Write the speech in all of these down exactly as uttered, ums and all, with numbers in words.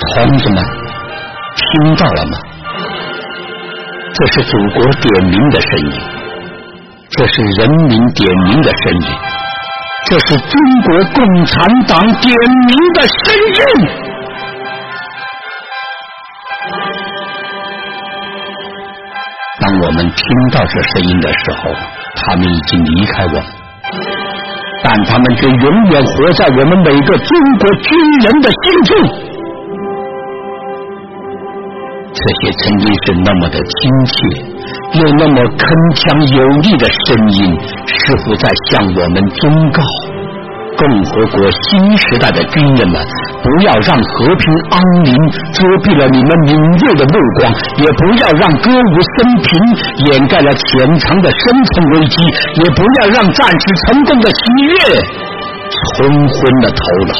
同志们，听到了吗？这是祖国点名的声音，这是人民点名的声音，这是中国共产党点名的声音。当我们听到这声音的时候，他们已经离开我们，但他们却永远活在我们每个中国军人的心中。这些曾经是那么的亲切又那么铿锵有力的声音，似乎在向我们忠告，共和国新时代的军人们，不要让和平安宁遮蔽了你们敏锐的目光，也不要让歌舞升平掩盖了潜藏的生存危机，也不要让战士成功的喜悦冲昏了头脑。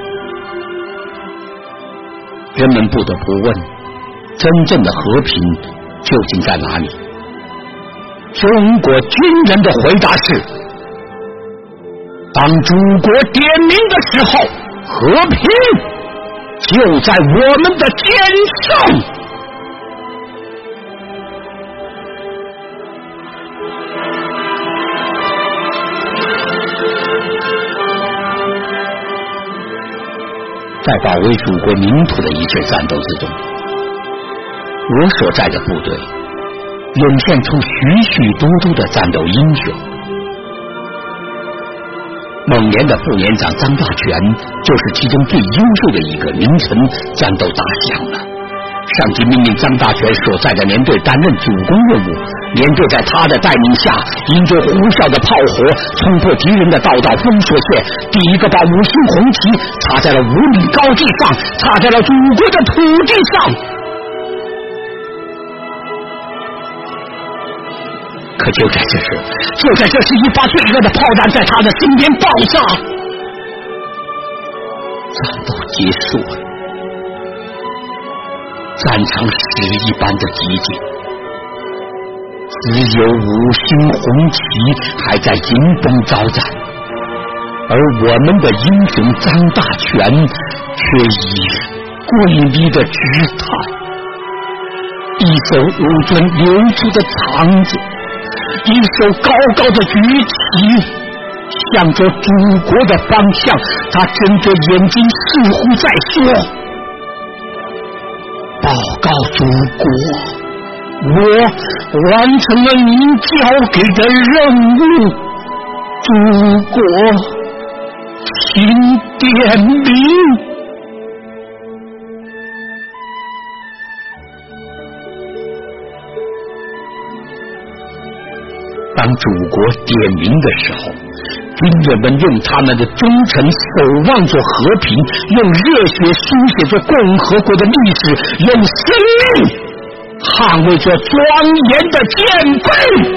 人们不得不问，真正的和平究竟在哪里？中国军人的回答是，当祖国点名的时候，和平就在我们的肩上。在保卫祖国领土的一切战斗之中，我所在的部队涌现出许许多多的战斗英雄。蒙连的副连长张大全就是其中最优秀的一个。凌晨战斗打响了，上级命令张大全所在的连队担任主攻任务，连队在他的带领下，迎着呼啸的炮火，冲破敌人的道道封锁线，第一个把五星红旗插在了五米高地上，插在了祖国的土地上。可就在这时，就在这时，一发最热的炮弹在他的身边爆炸，战斗结束了，战场屎一般的寂静，只有五星红旗还在迎风招展，而我们的英雄张大全却以跪立的姿态，一手捂准流出的肠子，一手高高的举起，向着祖国的方向，他睁着眼睛似乎在说，报告祖国，我完成了您交给的任务，祖国请点名。当祖国点名的时候，军人们用他们的忠诚守望着和平，用热血书写着共和国的历史，用生命捍卫着庄严的舰队。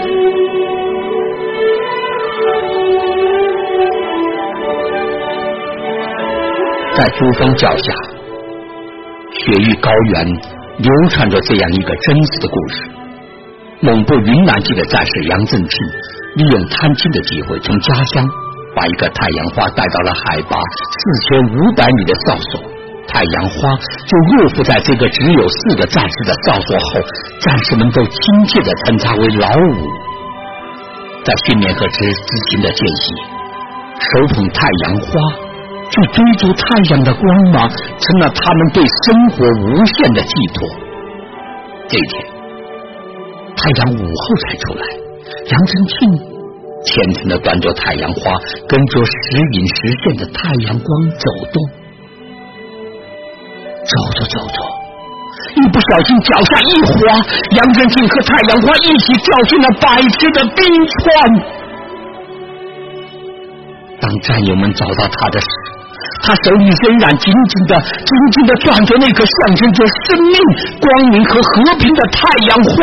在珠峰脚下，雪域高原流传着这样一个真实的故事。蒙部云南籍的战士杨正庆利用探亲的机会，从家乡把一个太阳花带到了海拔四千五百米的哨所，太阳花就入伏在这个只有四个战士的哨所后，战士们都亲切地称它为老五。在训练和执执行的间隙，手捧太阳花去追逐太阳的光芒，成了他们对生活无限的寄托。这一天太阳午后才出来，杨正庆虔诚地端着太阳花，跟着时隐时现的太阳光走动。走着走着，一不小心脚下一滑，杨正庆和太阳花一起掉进了百尺的冰川。当战友们找到他的时，他手里仍然紧紧地紧紧地攥着那颗象征着生命、光明和和平的太阳花。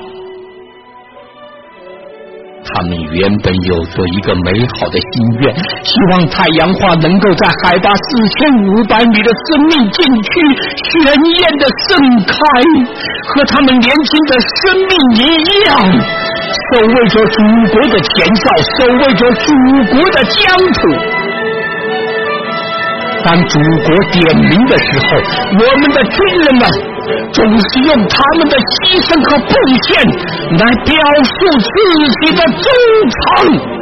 他们原本有着一个美好的心愿，希望太阳花能够在海拔四千五百米的生命禁区鲜艳地盛开，和他们年轻的生命一样，守卫着祖国的前哨，守卫着祖国的疆土。但当祖国点名的时候，我们的军人们总是用他们的牺牲和奉献来表述自己的忠诚。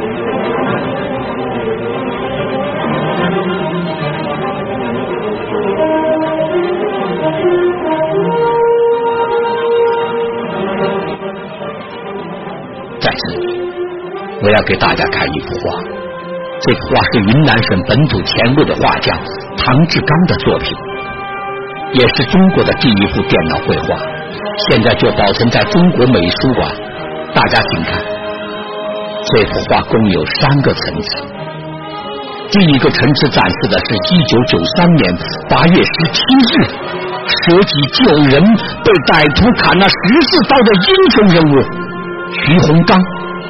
在这里，我要给大家看一幅画，这幅画是云南省本土前卫的画家唐志刚的作品，也是中国的第一幅电脑绘画，现在就保存在中国美术馆。大家请看，这幅画共有三个层次。第一个层次展示的是一九九三年八月十七日舍己救人被歹徒砍了十四刀的英雄人物徐洪刚。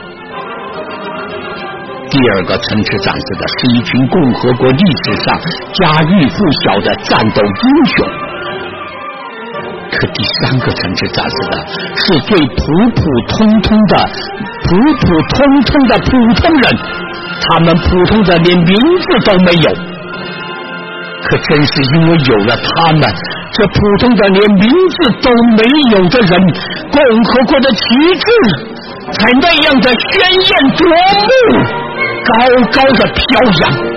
第二个层次展示的是一群共和国历史上家喻户晓的战斗英雄。可第三个层次展示的是最普普通通的普普通通的普通人，他们普通的连名字都没有。可正是因为有了他们，这普通的连名字都没有的人，共和国的旗帜才那样的鲜艳夺目，高高的飘扬。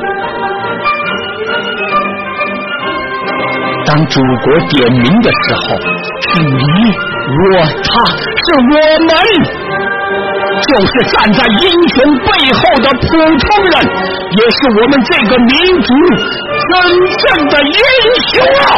当祖国点名的时候，是你我他，是我们，就是站在英雄背后的普通人，也是我们这个民族真正的英雄啊！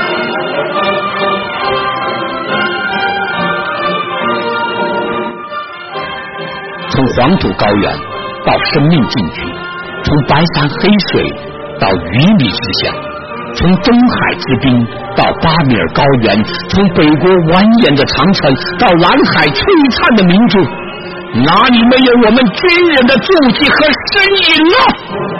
从黄土高原到生命禁区，从白山黑水到鱼米之乡，从东海之滨到巴米尔高原，从北国蜿蜒的长城到蓝海璀璨的明珠，哪里没有我们军人的足迹和身影呢？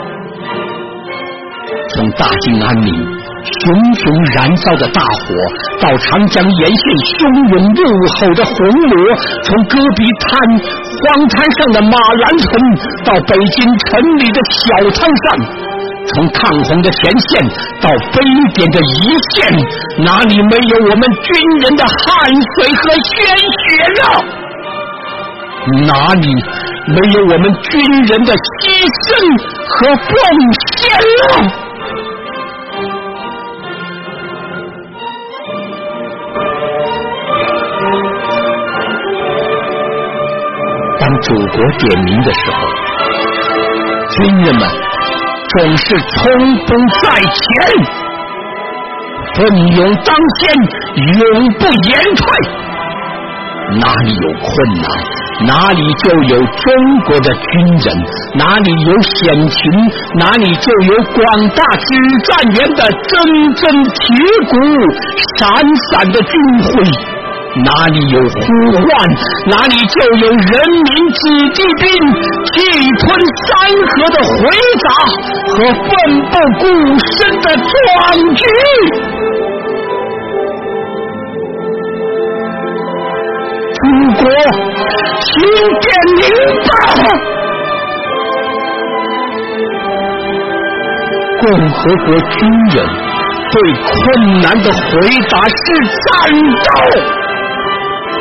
从大兴安岭熊熊燃烧的大火，到长江沿线汹涌怒吼的红魔，从戈壁滩荒滩上的马兰虫到北京城里的小汤山，从抗洪的前线到非典的一线，哪里没有我们军人的汗水和鲜血呢？哪里没有我们军人的牺牲和奉献呢？当祖国点名的时候，军人们总是冲锋在前，奋勇当先，永不言退。哪里有困难，哪里就有中国的军人，哪里有险情，哪里就有广大指战员的铮铮铁骨，闪闪的军徽。哪里有呼唤，哪里就有人民子弟兵气吞山河的回答和奋不顾身的壮举。祖国，请点名吧！共和国军人对困难的回答是战斗，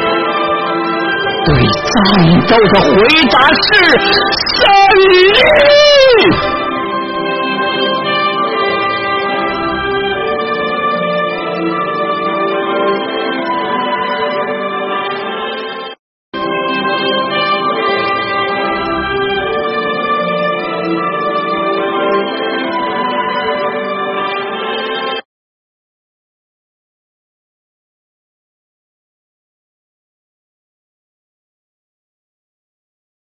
对战斗的回答是胜利。